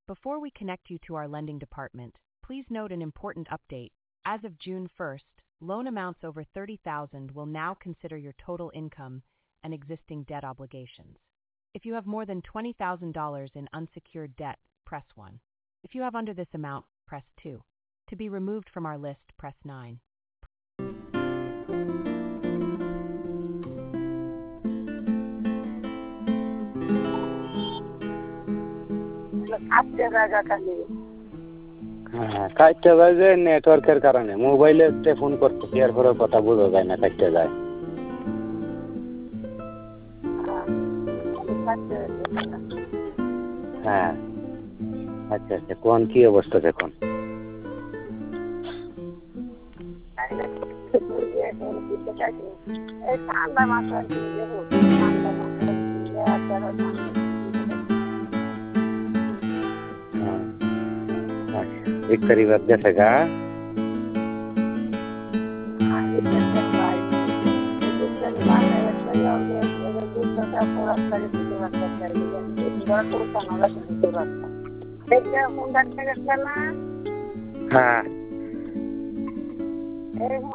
Before we connect you to our lending department, please note an important update. As of June 1st, loan amounts over $30,000 will now consider your total income and existing debt obligations. If you have more than $20,000 in unsecured debt, press 1. If you have under this amount, press 2. To be removed from our list, press 9. হ্যাঁ, কাটতে যায় যে নেটওয়ার্কের কারণে মোবাইলে phone করতেছি এরপরে কথা বোঝা যায় না, কাটতে যায়। হ্যাঁ, আচ্ছা আচ্ছা, কোন কি অবস্থা দেখুন? एक तारीख अब जैसेगा हाँ